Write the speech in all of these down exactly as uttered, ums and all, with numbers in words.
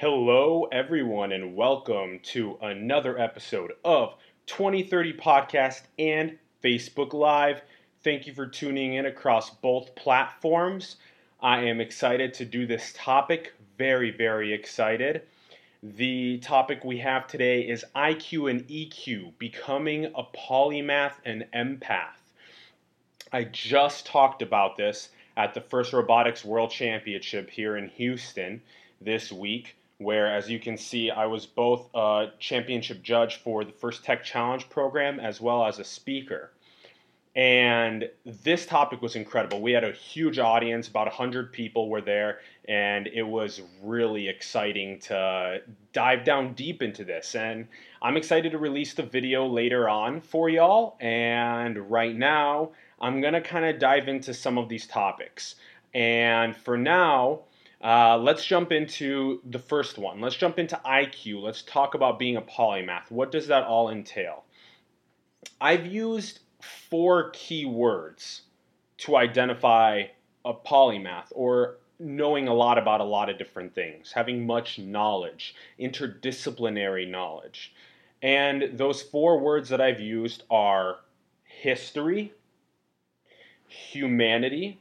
Hello, everyone, and welcome to another episode of twenty thirty Podcast and Facebook Live. Thank you for tuning in across both platforms. I am excited to do this topic, very, very excited. The topic we have today is I Q and E Q, becoming a polymath and empath. I just talked about this at the First Robotics World Championship here in Houston this week, where, as you can see, I was both a championship judge for the First Tech Challenge program as well as a speaker. And this topic was incredible. We had a huge audience, about one hundred people were there, and it was really exciting to dive down deep into this. And I'm excited to release the video later on for y'all. And right now, I'm going to kind of dive into some of these topics. And for now, uh, let's jump into the first one. Let's jump into I Q. Let's talk about being a polymath. What does that all entail? I've used four key words to identify a polymath, or knowing a lot about a lot of different things, having much knowledge, interdisciplinary knowledge. And those four words that I've used are history, humanity,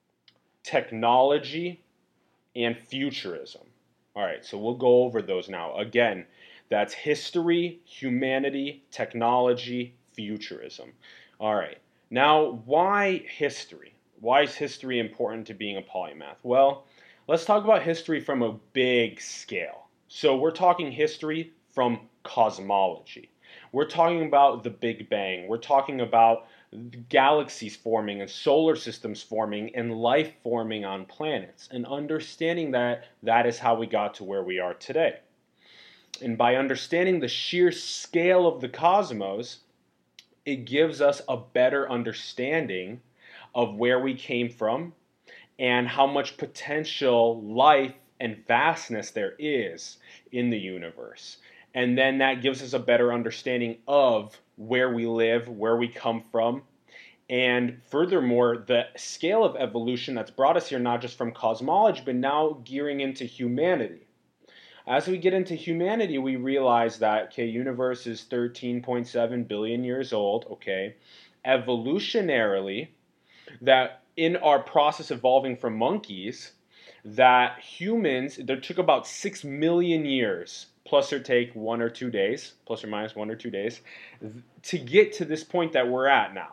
technology, and futurism. All right, so we'll go over those now. Again, that's history, humanity, technology, futurism. All right, now why history? Why is history important to being a polymath? Well, let's talk about history from a big scale. So we're talking history from cosmology. We're talking about the Big Bang. We're talking about galaxies forming and solar systems forming and life forming on planets, and understanding that that is how we got to where we are today. And by understanding the sheer scale of the cosmos, it gives us a better understanding of where we came from and how much potential life and vastness there is in the universe. And then that gives us a better understanding of where we live, where we come from. And furthermore, the scale of evolution that's brought us here, not just from cosmology, but now gearing into humanity. As we get into humanity, we realize that, okay, universe is thirteen point seven billion years old, okay. Evolutionarily, that in our process evolving from monkeys, that humans, that took about six million years, plus or take one or two days, plus or minus one or two days, to get to this point that we're at now.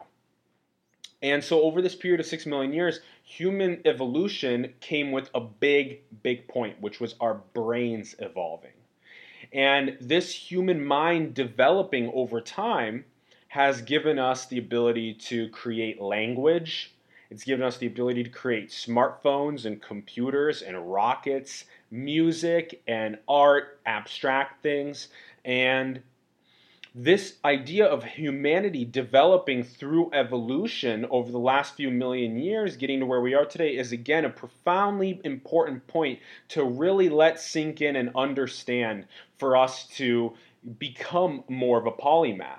And so over this period of six million years, human evolution came with a big, big point, which was our brains evolving. And this human mind developing over time has given us the ability to create language. It's given us the ability to create smartphones and computers and rockets, music and art, abstract things. And this idea of humanity developing through evolution over the last few million years, getting to where we are today, is again a profoundly important point to really let sink in and understand for us to become more of a polymath.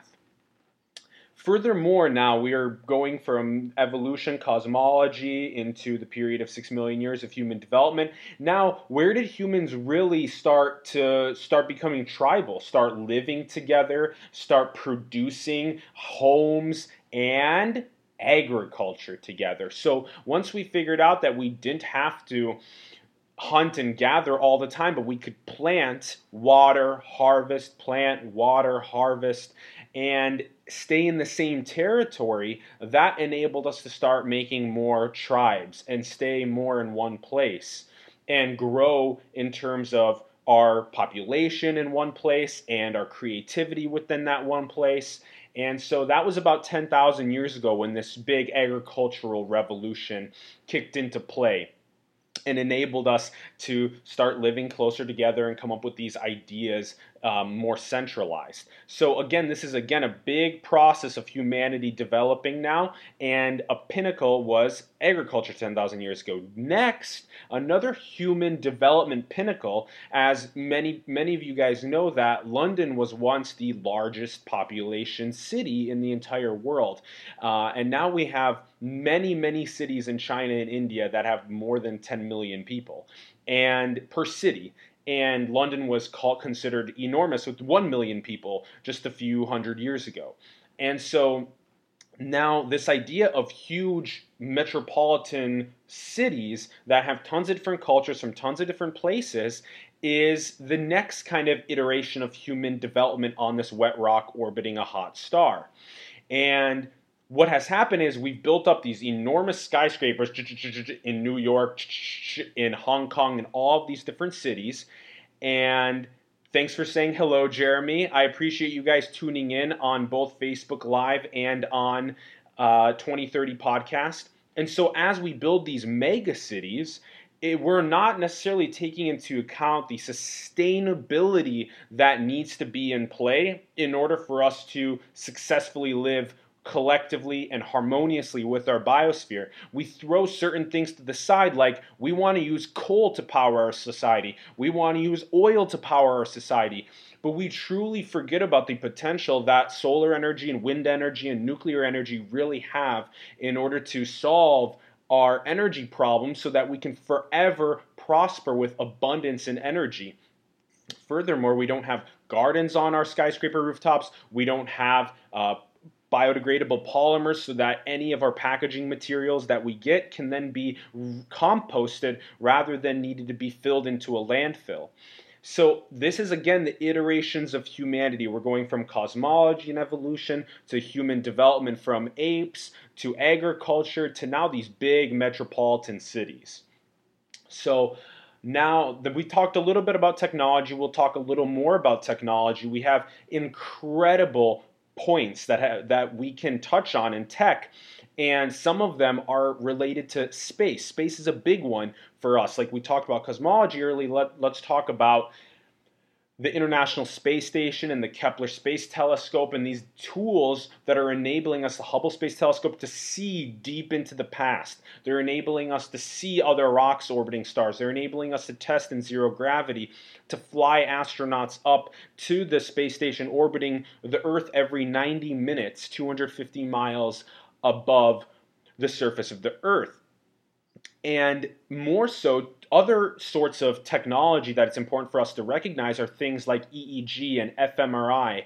Furthermore, now we are going from evolution, cosmology, into the period of six million years of human development. Now, where did humans really start to start becoming tribal, start living together, start producing homes and agriculture together? So once we figured out that we didn't have to hunt and gather all the time, but we could plant, water, harvest, plant, water, harvest, and stay in the same territory, that enabled us to start making more tribes and stay more in one place and grow in terms of our population in one place and our creativity within that one place. And so that was about ten thousand years ago when this big agricultural revolution kicked into play and enabled us to start living closer together and come up with these ideas um, more centralized. So again, this is again a big process of humanity developing now, and a pinnacle was agriculture ten thousand years ago. Next, another human development pinnacle, as many many of you guys know, that London was once the largest population city in the entire world, uh, and now we have many many cities in China and India that have more than ten million people and per city. and London was called, considered enormous with one million people just a few hundred years ago. And so now this idea of huge metropolitan cities that have tons of different cultures from tons of different places is the next kind of iteration of human development on this wet rock orbiting a hot star. And what has happened is we've built up these enormous skyscrapers in New York, in Hong Kong, in all of these different cities. And thanks for saying hello, Jeremy. I appreciate you guys tuning in on both Facebook Live and on uh, twenty thirty Podcast. And so as we build these mega cities, it, we're not necessarily taking into account the sustainability that needs to be in play in order for us to successfully live collectively and harmoniously with our biosphere. We throw certain things to the side, like we want to use coal to power our society. We want to use oil to power our society. But we truly forget about the potential that solar energy and wind energy and nuclear energy really have in order to solve our energy problems so that we can forever prosper with abundance in energy. Furthermore, we don't have gardens on our skyscraper rooftops. We don't have uh, biodegradable polymers so that any of our packaging materials that we get can then be composted rather than needed to be filled into a landfill. So this is, again, the iterations of humanity. We're going from cosmology and evolution to human development, from apes to agriculture to now these big metropolitan cities. So now that we talked a little bit about technology, we'll talk a little more about technology. We have incredible points that ha- that we can touch on in tech, and some of them are related to space. Space is a big one for us. Like we talked about cosmology early, let, let's talk about the International Space Station and the Kepler Space Telescope and these tools that are enabling us, the Hubble Space Telescope, to see deep into the past. They're enabling us to see other rocks orbiting stars. They're enabling us to test in zero gravity, to fly astronauts up to the space station orbiting the Earth every ninety minutes, two hundred fifty miles above the surface of the Earth. And more so, other sorts of technology that it's important for us to recognize are things like E E G and f M R I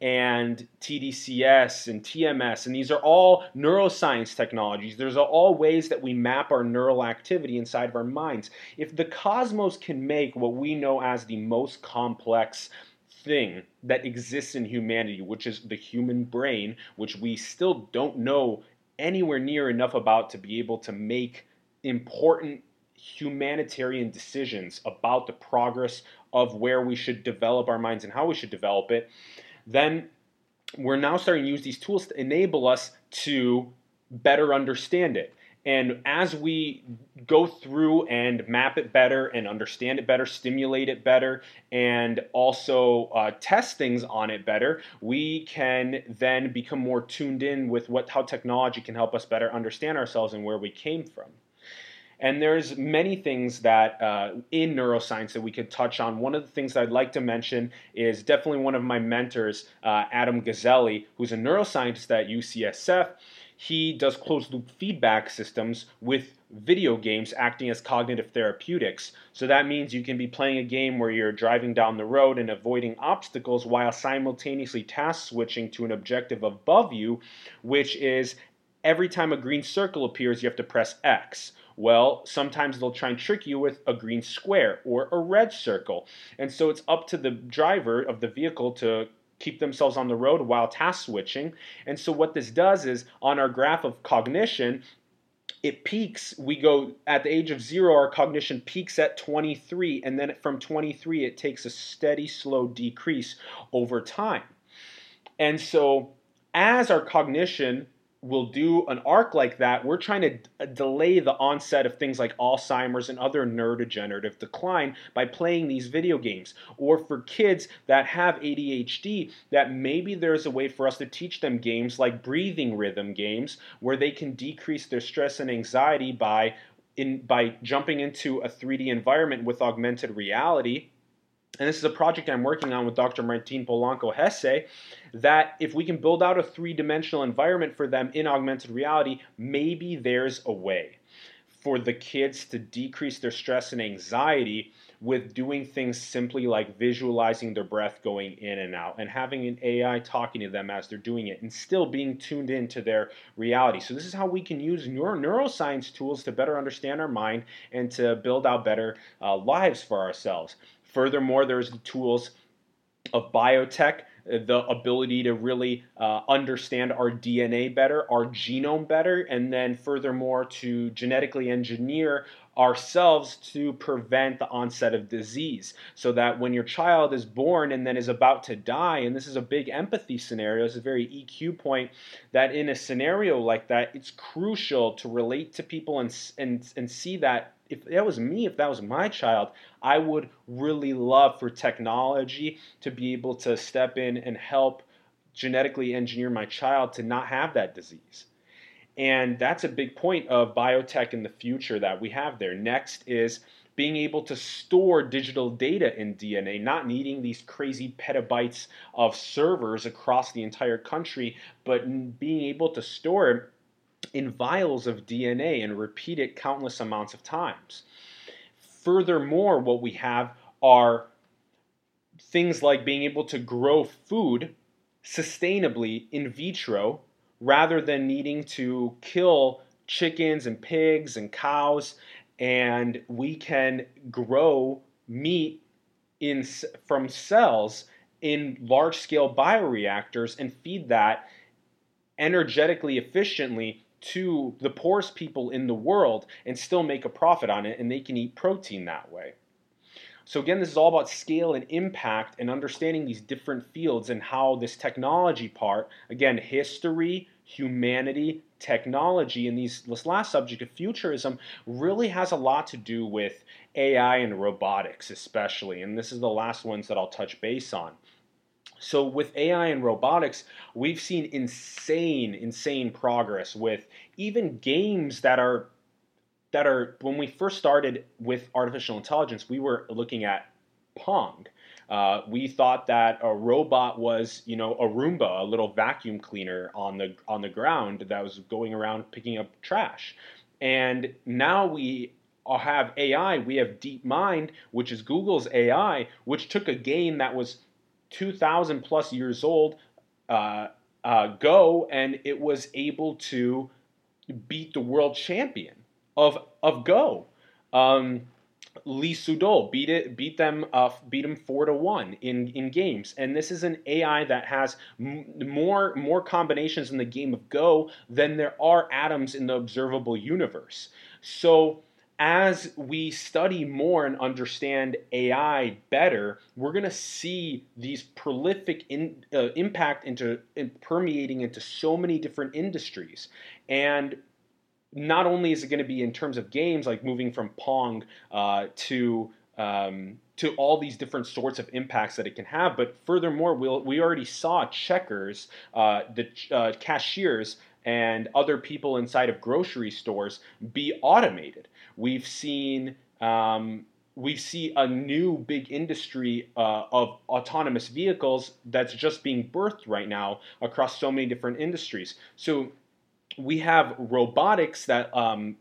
and T D C S and T M S. And these are all neuroscience technologies. There's all ways that we map our neural activity inside of our minds. If the cosmos can make what we know as the most complex thing that exists in humanity, which is the human brain, which we still don't know anywhere near enough about to be able to make important humanitarian decisions about the progress of where we should develop our minds and how we should develop it, then we're now starting to use these tools to enable us to better understand it. And as we go through and map it better and understand it better, stimulate it better, and also uh, test things on it better, we can then become more tuned in with what how technology can help us better understand ourselves and where we came from. And there's many things that uh, in neuroscience that we could touch on. One of the things that I'd like to mention is definitely one of my mentors, uh, Adam Gazelli, who's a neuroscientist at U C S F. He does closed-loop feedback systems with video games acting as cognitive therapeutics. So that means you can be playing a game where you're driving down the road and avoiding obstacles while simultaneously task switching to an objective above you, which is every time a green circle appears, you have to press X. Well, sometimes they'll try and trick you with a green square or a red circle. And so it's up to the driver of the vehicle to keep themselves on the road while task switching. And so what this does is, on our graph of cognition, it peaks. We go at the age of zero, our cognition peaks at twenty-three, and then from twenty-three, it takes a steady, slow decrease over time. And so as our cognition will do an arc like that, we're trying to d- delay the onset of things like Alzheimer's and other neurodegenerative decline by playing these video games. Or for kids that have A D H D, that maybe there's a way for us to teach them games like breathing rhythm games where they can decrease their stress and anxiety by in by jumping into a three D environment with augmented reality. And this is a project I'm working on with Doctor Martin Polanco-Hesse, that if we can build out a three-dimensional environment for them in augmented reality, maybe there's a way for the kids to decrease their stress and anxiety with doing things simply like visualizing their breath going in and out and having an A I talking to them as they're doing it and still being tuned into their reality. So this is how we can use neuro- neuroscience tools to better understand our mind and to build out better uh, lives for ourselves. Furthermore, there's the tools of biotech, the ability to really uh, understand our D N A better, our genome better, and then furthermore to genetically engineer ourselves to prevent the onset of disease, so that when your child is born and then is about to die, and this is a big empathy scenario, it's a very E Q point, that in a scenario like that, it's crucial to relate to people and and, and see that if that was me, if that was my child, I would really love for technology to be able to step in and help genetically engineer my child to not have that disease. And that's a big point of biotech in the future that we have there. Next is being able to store digital data in D N A, not needing these crazy petabytes of servers across the entire country, but being able to store it in vials of D N A and repeat it countless amounts of times. Furthermore, what we have are things like being able to grow food sustainably in vitro rather than needing to kill chickens and pigs and cows, and we can grow meat in from cells in large-scale bioreactors and feed that energetically efficiently to the poorest people in the world and still make a profit on it, and they can eat protein that way. So again, this is all about scale and impact and understanding these different fields and how this technology part, again, history, humanity, technology, and these, this last subject of futurism really has a lot to do with A I and robotics especially, and this is the last ones that I'll touch base on. So with A I and robotics, we've seen insane, insane progress with even games that are that are, when we first started with artificial intelligence, we were looking at Pong. Uh, we thought that a robot was, you know, a Roomba, a little vacuum cleaner on the on the ground that was going around picking up trash. And now we have A I. We have DeepMind, which is Google's A I, which took a game that was two thousand plus years old, uh, uh, Go, and it was able to beat the world champion of of Go. Um, Lee Sedol beat it, beat them, uh, beat him four to one in in games. And this is an A I that has m- more more combinations in the game of Go than there are atoms in the observable universe. So as we study more and understand A I better, we're going to see these prolific in, uh, impact into in permeating into so many different industries. And not only is it going to be in terms of games, like moving from Pong uh, to um, to all these different sorts of impacts that it can have, but furthermore, we'll, we already saw checkers, uh, the uh, cashiers, and other people inside of grocery stores be automated. We've seen um, we see a new big industry uh, of autonomous vehicles that's just being birthed right now across so many different industries. So we have robotics that um,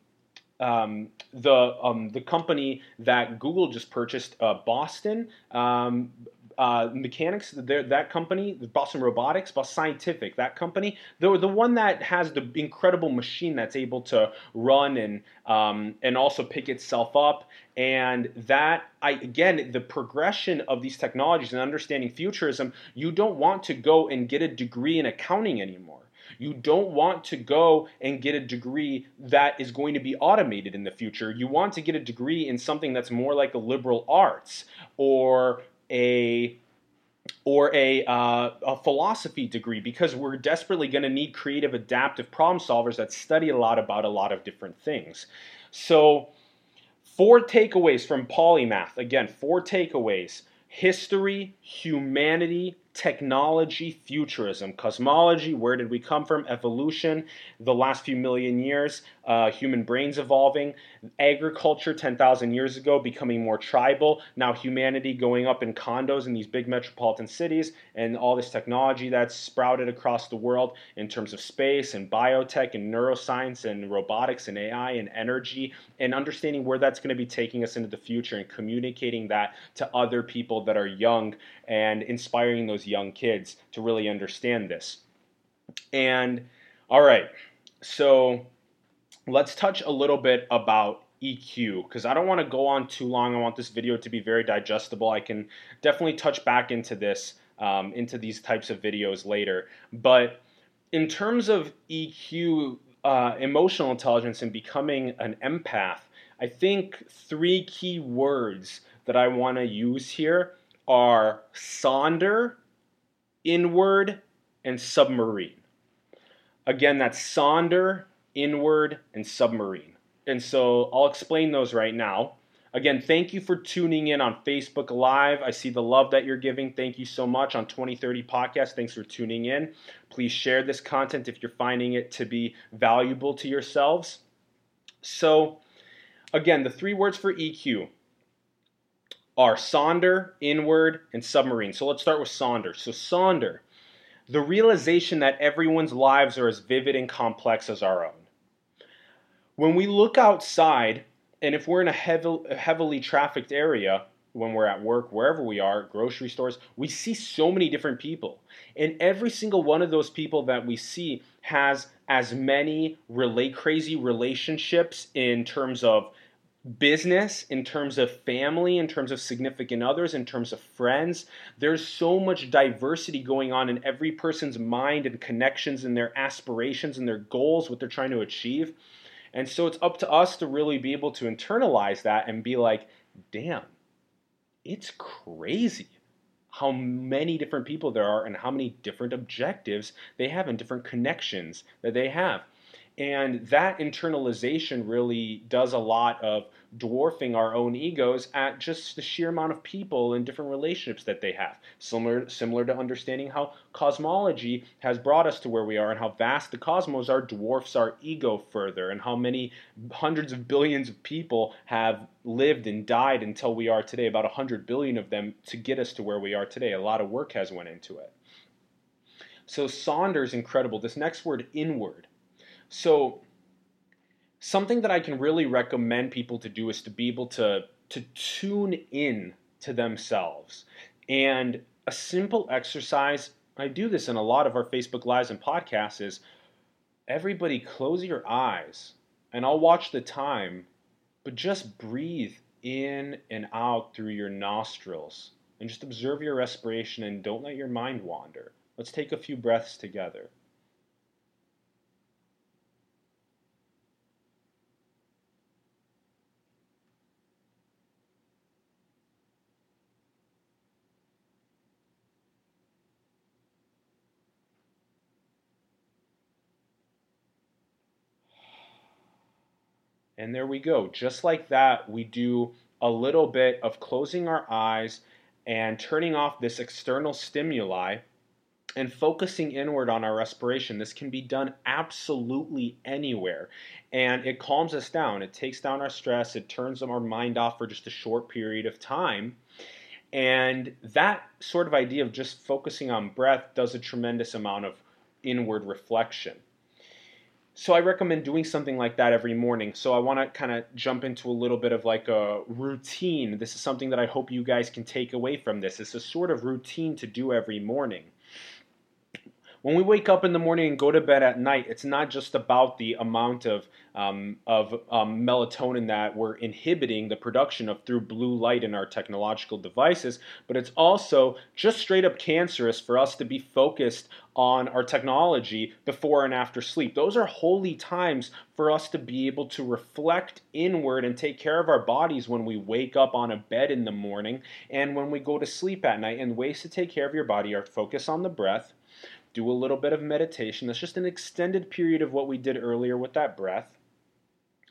um, the um, the company that Google just purchased, uh, Boston um, uh, Mechanics, that company, Boston Robotics, Boston Scientific, that company, the the one that has the incredible machine that's able to run and um, and also pick itself up. And that, I again, the progression of these technologies and understanding futurism, you don't want to go and get a degree in accounting anymore. You don't want to go and get a degree that is going to be automated in the future. You want to get a degree in something that's more like a liberal arts or a or a, uh, a philosophy degree, because we're desperately going to need creative, adaptive problem solvers that study a lot about a lot of different things. So four takeaways from Polymath. Again, four takeaways: history, humanity, technology, futurism. Cosmology, where did we come from? Evolution, the last few million years, uh, human brains evolving. Agriculture, ten thousand years ago, becoming more tribal. Now humanity going up in condos in these big metropolitan cities, and all this technology that's sprouted across the world in terms of space and biotech and neuroscience and robotics and A I and energy, and understanding where that's going to be taking us into the future and communicating that to other people that are young and inspiring those young kids to really understand this. And all right, so let's touch a little bit about E Q, because I don't want to go on too long. I want this video to be very digestible. I can definitely touch back into this, um, into these types of videos later. But in terms of E Q, uh, emotional intelligence, and becoming an empath, I think three key words that I want to use here are sonder, inward, and submarine. Again, that's sonder, inward, and submarine. And so I'll explain those right now. Again, thank you for tuning in on Facebook Live. I see the love that you're giving. Thank you so much on twenty thirty Podcast. Thanks for tuning in. Please share this content if you're finding it to be valuable to yourselves. So again, the three words for E Q are sonder, inward, and submarine. So let's start with sonder. So sonder, the realization that everyone's lives are as vivid and complex as our own. When we look outside, and if we're in a heavy, heavily trafficked area, when we're at work, wherever we are, grocery stores, we see so many different people. And every single one of those people that we see has as many relate crazy relationships in terms of business, in terms of family, in terms of significant others, in terms of friends. There's so much diversity going on in every person's mind and connections and their aspirations and their goals, what they're trying to achieve. And so it's up to us to really be able to internalize that and be like, damn, it's crazy how many different people there are and how many different objectives they have and different connections that they have. And that internalization really does a lot of dwarfing our own egos at just the sheer amount of people and different relationships that they have. Similar, similar to understanding how cosmology has brought us to where we are and how vast the cosmos are dwarfs our ego further, and how many hundreds of billions of people have lived and died until we are today, about one hundred billion of them, to get us to where we are today. A lot of work has went into it. So sonder is incredible. This next word, inward. So something that I can really recommend people to do is to be able to, to tune in to themselves. And a simple exercise, I do this in a lot of our Facebook Lives and podcasts, is everybody close your eyes, and I'll watch the time, but just breathe in and out through your nostrils. And just observe your respiration and don't let your mind wander. Let's take a few breaths together. And there we go. Just like that, we do a little bit of closing our eyes and turning off this external stimuli and focusing inward on our respiration. This can be done absolutely anywhere. And it calms us down. It takes down our stress. It turns our mind off for just a short period of time. And that sort of idea of just focusing on breath does a tremendous amount of inward reflection. So I recommend doing something like that every morning. So I want to kind of jump into a little bit of like a routine. This is something that I hope you guys can take away from this. It's a sort of routine to do every morning. When we wake up in the morning and go to bed at night, it's not just about the amount of um, of um, melatonin that we're inhibiting the production of through blue light in our technological devices, but it's also just straight up cancerous for us to be focused on our technology before and after sleep. Those are holy times for us to be able to reflect inward and take care of our bodies when we wake up on a bed in the morning and when we go to sleep at night. And ways to take care of your body are focus on the breath, do a little bit of meditation. That's just an extended period of what we did earlier with that breath.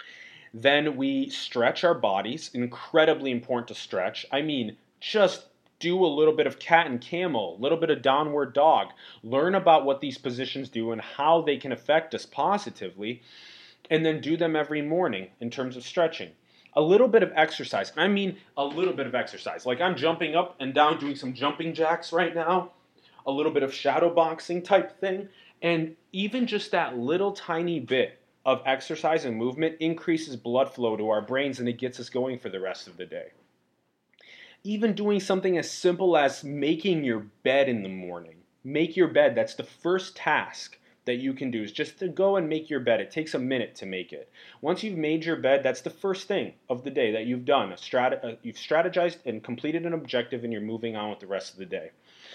Then we stretch our bodies. Incredibly important to stretch. I mean, just do a little bit of cat and camel, a little bit of downward dog. Learn about what these positions do and how they can affect us positively, and then do them every morning in terms of stretching. A little bit of exercise. I mean a little bit of exercise. Like I'm jumping up and down doing some jumping jacks right now. A little bit of shadow boxing type thing. And even just that little tiny bit of exercise and movement increases blood flow to our brains, and it gets us going for the rest of the day. Even doing something as simple as making your bed in the morning. Make your bed. That's the first task that you can do, is just to go and make your bed. It takes a minute to make it. Once you've made your bed, that's the first thing of the day that you've done. A strat- uh, you've strategized and completed an objective, and you're moving on with the rest of the day.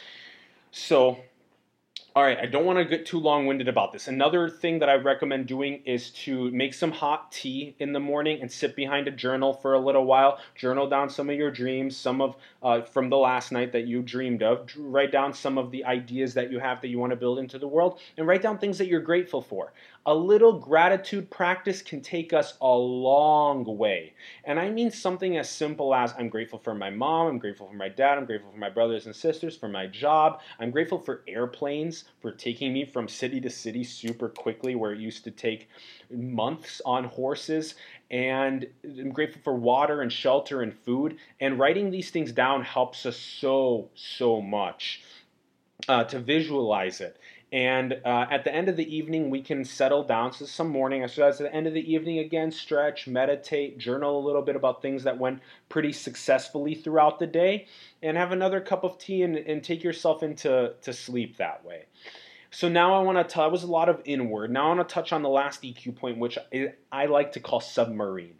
So, all right, I don't want to get too long-winded about this. Another thing that I recommend doing is to make some hot tea in the morning and sit behind a journal for a little while. Journal down some of your dreams, some of uh, from the last night that you dreamed of. Write down some of the ideas that you have that you want to build into the world, and write down things that you're grateful for. A little gratitude practice can take us a long way. And I mean something as simple as I'm grateful for my mom, I'm grateful for my dad, I'm grateful for my brothers and sisters, for my job. I'm grateful for airplanes, for taking me from city to city super quickly where it used to take months on horses. And I'm grateful for water and shelter and food. And writing these things down helps us so, so much uh, to visualize it. And uh, at the end of the evening, we can settle down. So some morning exercise. At the end of the evening, again, stretch, meditate, journal a little bit about things that went pretty successfully throughout the day, and have another cup of tea and, and take yourself into to sleep that way. So now I want to tell, that was a lot of inward. Now I want to touch on the last E Q point, which I, I like to call submarine.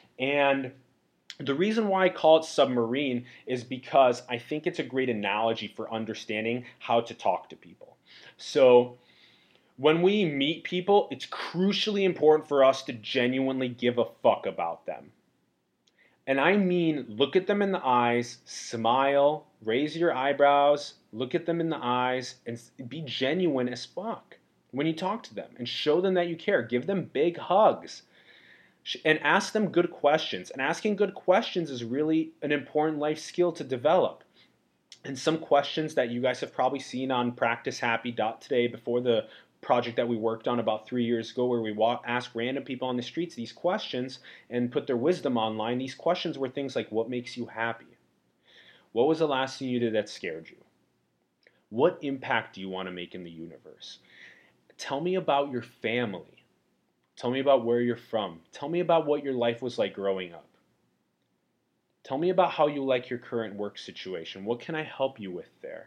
And the reason why I call it submarine is because I think it's a great analogy for understanding how to talk to people. So when we meet people, it's crucially important for us to genuinely give a fuck about them. And I mean, look at them in the eyes, smile, raise your eyebrows, look at them in the eyes, and be genuine as fuck when you talk to them, and show them that you care. Give them big hugs. And ask them good questions. And asking good questions is really an important life skill to develop. And some questions that you guys have probably seen on practice happy dot today before the project that we worked on about three years ago, where we walk, ask random people on the streets these questions and put their wisdom online. These questions were things like, what makes you happy? What was the last thing you did that scared you? What impact do you want to make in the universe? Tell me about your family. Tell me about where you're from. Tell me about what your life was like growing up. Tell me about how you like your current work situation. What can I help you with there?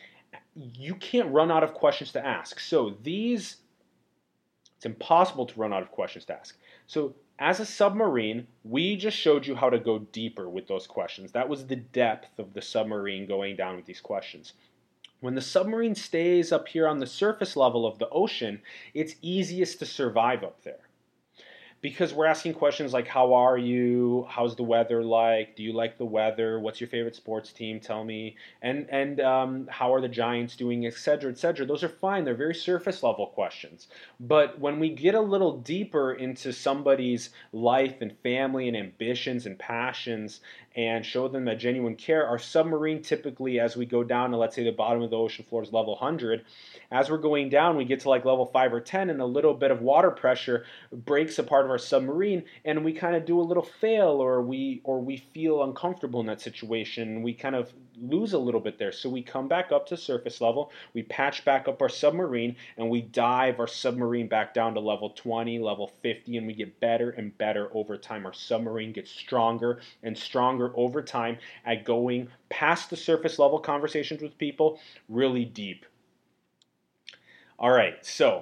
You can't run out of questions to ask. So these, it's impossible to run out of questions to ask. So as a submarine, we just showed you how to go deeper with those questions. That was the depth of the submarine going down with these questions. When the submarine stays up here on the surface level of the ocean, it's easiest to survive up there. Because we're asking questions like, how are you? How's the weather like? Do you like the weather? What's your favorite sports team? Tell me. And and um, how are the Giants doing, et cetera, et cetera. Those are fine. They're very surface level questions. But when we get a little deeper into somebody's life and family and ambitions and passions and show them that genuine care, our submarine typically, as we go down to, let's say, the bottom of the ocean floor is level one hundred, as we're going down, we get to like level five or ten, and a little bit of water pressure breaks apart of our submarine, and we kind of do a little fail, or we or we feel uncomfortable in that situation. We kind of lose a little bit there. So we come back up to surface level, we patch back up our submarine, and we dive our submarine back down to level twenty, level fifty, and we get better and better over time. Our submarine gets stronger and stronger over time at going past the surface level conversations with people really deep. All right, so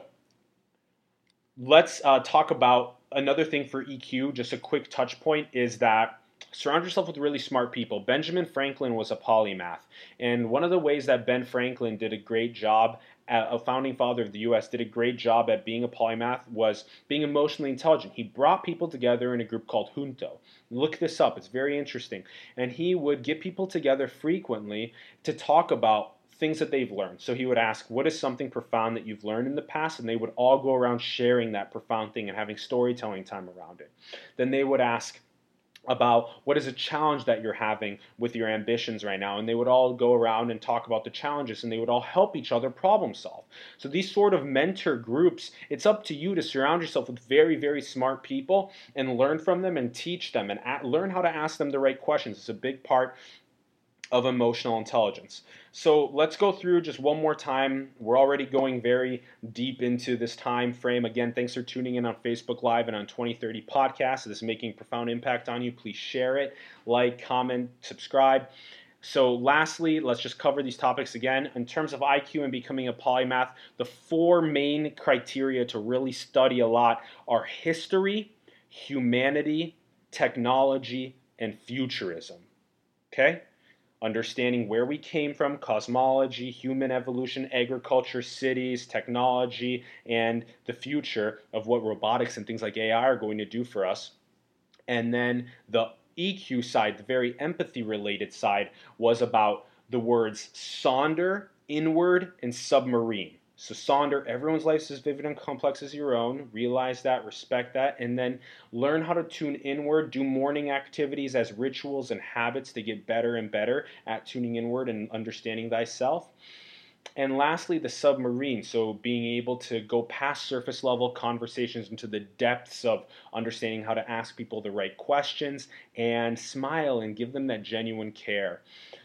let's uh, talk about another thing for E Q. Just a quick touch point is that surround yourself with really smart people. Benjamin Franklin was a polymath, and one of the ways that Ben Franklin did a great job, at, a founding father of the U S, did a great job at being a polymath was being emotionally intelligent. He brought people together in a group called Junto. Look this up, it's very interesting. And he would get people together frequently to talk about things that they've learned. So he would ask, what is something profound that you've learned in the past? And they would all go around sharing that profound thing and having storytelling time around it. Then they would ask, about what is a challenge that you're having with your ambitions right now, and they would all go around and talk about the challenges, and they would all help each other problem solve. So these sort of mentor groups, it's up to you to surround yourself with very, very smart people and learn from them and teach them and learn how to ask them the right questions. It's a big part of emotional intelligence. So let's go through just one more time. We're already going very deep into this time frame. Again, thanks for tuning in on Facebook Live and on twenty thirty Podcast. This is making a profound impact on you. Please share it, like, comment, subscribe. So lastly, let's just cover these topics again. In terms of I Q and becoming a polymath, the four main criteria to really study a lot are history, humanity, technology, and futurism. Okay? Understanding where we came from, cosmology, human evolution, agriculture, cities, technology, and the future of what robotics and things like A I are going to do for us. And then the E Q side, the very empathy-related side, was about the words sonder, inward, and submarine. So sonder, everyone's life is as vivid and complex as your own. Realize that, respect that, and then learn how to tune inward. Do morning activities as rituals and habits to get better and better at tuning inward and understanding thyself. And lastly, the submarine. So being able to go past surface level conversations into the depths of understanding how to ask people the right questions and smile and give them that genuine care.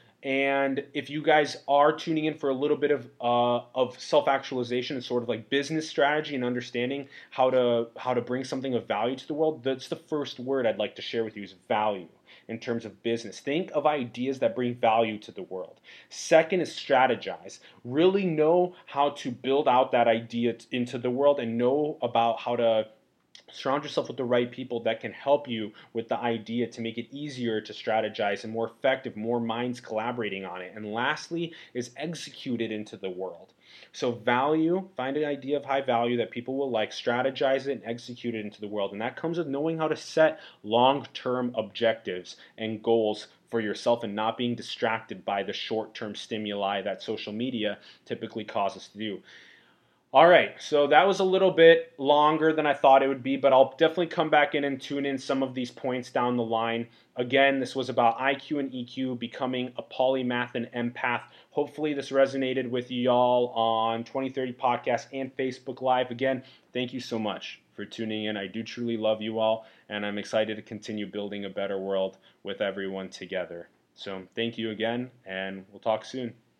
And if you guys are tuning in for a little bit of uh, of self-actualization and sort of like business strategy and understanding how to how to bring something of value to the world, that's the first word I'd like to share with you is value in terms of business. Think of ideas that bring value to the world. Second is strategize. Really know how to build out that idea into the world and know about how to surround yourself with the right people that can help you with the idea to make it easier to strategize and more effective, more minds collaborating on it. And lastly is execute it into the world. So value, find an idea of high value that people will like, strategize it and execute it into the world. And that comes with knowing how to set long-term objectives and goals for yourself and not being distracted by the short-term stimuli that social media typically causes us to do. All right, so that was a little bit longer than I thought it would be, but I'll definitely come back in and tune in some of these points down the line. Again, this was about I Q and E Q, becoming a polymath and empath. Hopefully this resonated with y'all on twenty thirty Podcast and Facebook Live. Again, thank you so much for tuning in. I do truly love you all, and I'm excited to continue building a better world with everyone together. So thank you again, and we'll talk soon.